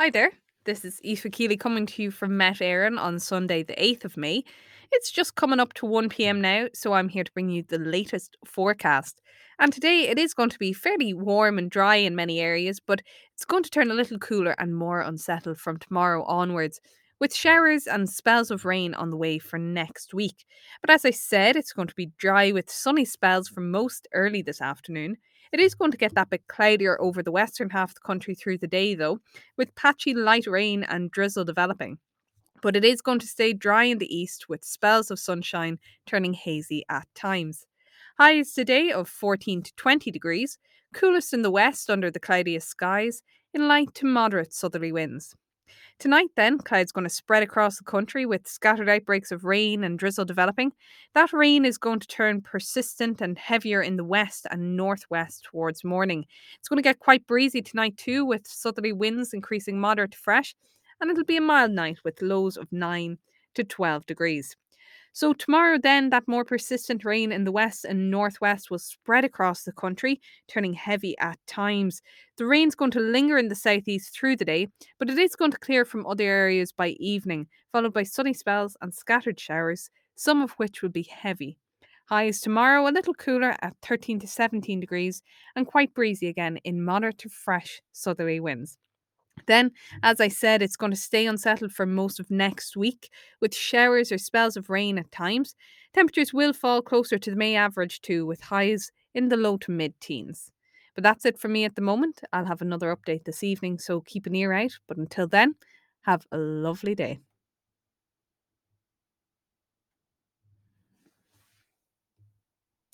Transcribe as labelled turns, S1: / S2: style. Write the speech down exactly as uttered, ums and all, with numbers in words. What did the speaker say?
S1: Hi there. This is Aoife Keeley coming to you from Met Éireann on Sunday, the eighth of May. It's just coming up to one p m now, so I'm here to bring you the latest forecast. And today it is going to be fairly warm and dry in many areas, but it's going to turn a little cooler and more unsettled from tomorrow onwards, with showers and spells of rain on the way for next week. But as I said, it's going to be dry with sunny spells for most early this afternoon. It is going to get that bit cloudier over the western half of the country through the day, though, with patchy light rain and drizzle developing. But it is going to stay dry in the east with spells of sunshine turning hazy at times. Highs today of fourteen to twenty degrees, coolest in the west under the cloudiest skies, in light to moderate southerly winds. Tonight, then, clouds going to spread across the country with scattered outbreaks of rain and drizzle developing. That rain is going to turn persistent and heavier in the west and northwest towards morning. It's going to get quite breezy tonight, too, with southerly winds increasing moderate to fresh, and it'll be a mild night with lows of nine to twelve degrees. So tomorrow then that more persistent rain in the west and northwest will spread across the country, turning heavy at times. The rain's going to linger in the southeast through the day, but it is going to clear from other areas by evening, followed by sunny spells and scattered showers, some of which will be heavy. Highs tomorrow a little cooler at thirteen to seventeen degrees and quite breezy again in moderate to fresh southerly winds. Then, as I said, it's going to stay unsettled for most of next week with showers or spells of rain at times. Temperatures will fall closer to the May average too, with highs in the low to mid teens. But that's it for me at the moment. I'll have another update this evening, so keep an ear out. But until then, have a lovely day.